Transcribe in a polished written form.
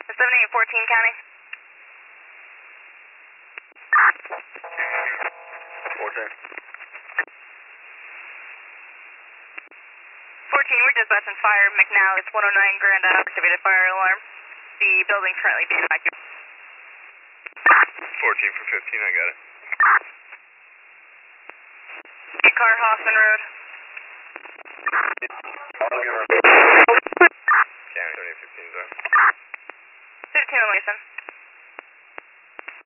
7814 County. 14. 14, we're dispatching fire. McNow, it's 109 Grand Ave, activated fire alarm. The building currently being evacuated. 14 for 15, I got it. Car Hoffman Road. County 7015, sorry. 15 on Mason.